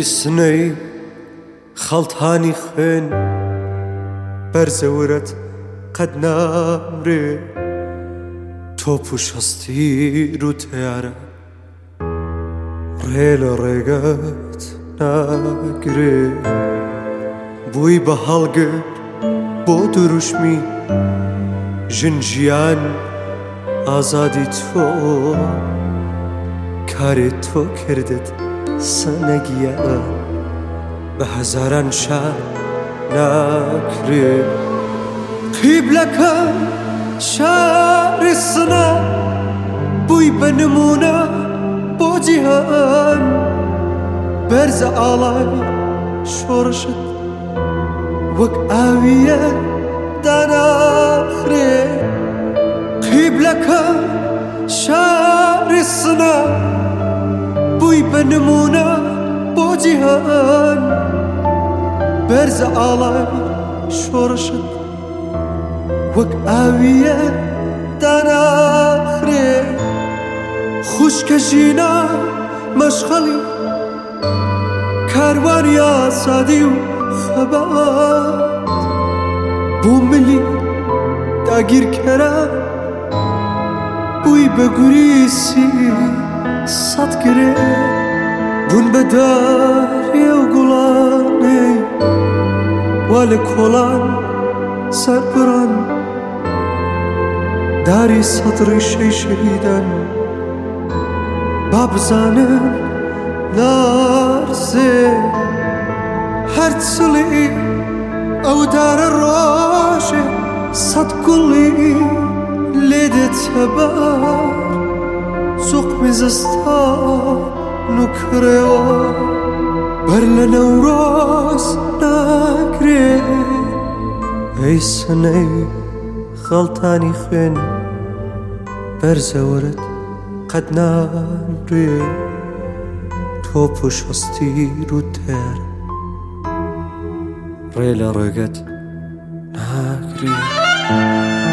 سنەی خەڵتانی خوێن بەرزەورەت قەت نامرێ تۆپ و شەستیر و تیارە ڕێ لە ڕێگەت ناگرێ بووی بە هەڵگر بۆ دروشمی ژنجیان ئازادی تۆ کارێ تۆ کردت سەنەگیە بە هەزاران شار ناکرێ قیبلەکە شاری سنە بووی بە نمونە بۆ جیهان بەرزە ئاڵای شۆڕشت وەک ئاویە داناخرێ قیبلەکە شاری سنە بووی بە نمونە بۆ جیهان بەرزە ئاڵای شۆڕشت وەک ئاویە داناخرێ خوشکە ژینە مەشغەڵی کاروانی ئازادی و خەبات بۆ ملی داگیرکەرە بووی بە گوریسی سەد گرێ بوون بە دارێ و گوڵانێ وا لە کۆڵان سەربڕان داری سەد ڕیشەی شەهیدان با بزانن نارزێ هەر چڵی ئەو دارە ڕۆژێ سەد گوڵی لێ دێتە بار زوقمی زستان و کرێوە بەر لە نەورۆز ناگرێ ئەی سنەی خەڵتانی خوێن بەرزەورت قەت نامرێ تۆپ و شەستیر و تێر ڕێ لە ڕێگەت ناگرێ